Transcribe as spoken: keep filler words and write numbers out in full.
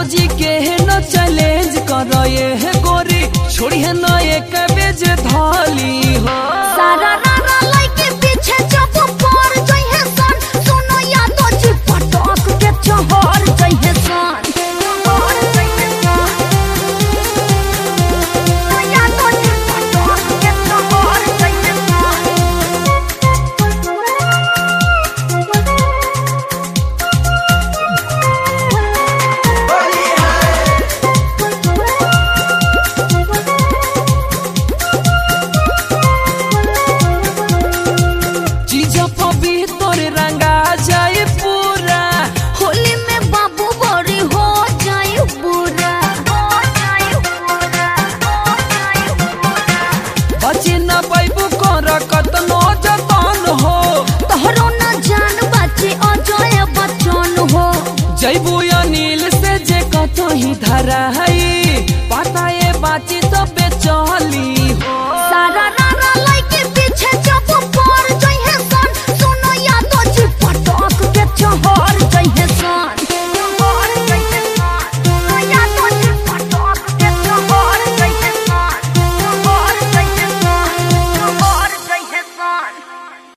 भौजी के न चैलेंज कर ये गोरी छोड़ी है न एक बेज धाली हो सारा रारा लइके पीछे जब पर जइहे सन सुनो या तो जी पटक के चहर जइहे सन चहर जइहे सन या तो जी पटक के चहर जइहे रंगा जाए पूरा होली में बाबू बड़ी हो जाए बुरा बचे न पैबू कर कतनो जतन हो तोहरो न जान बचे अजय बचन हो जैबू अनिल से जे कतही धरा है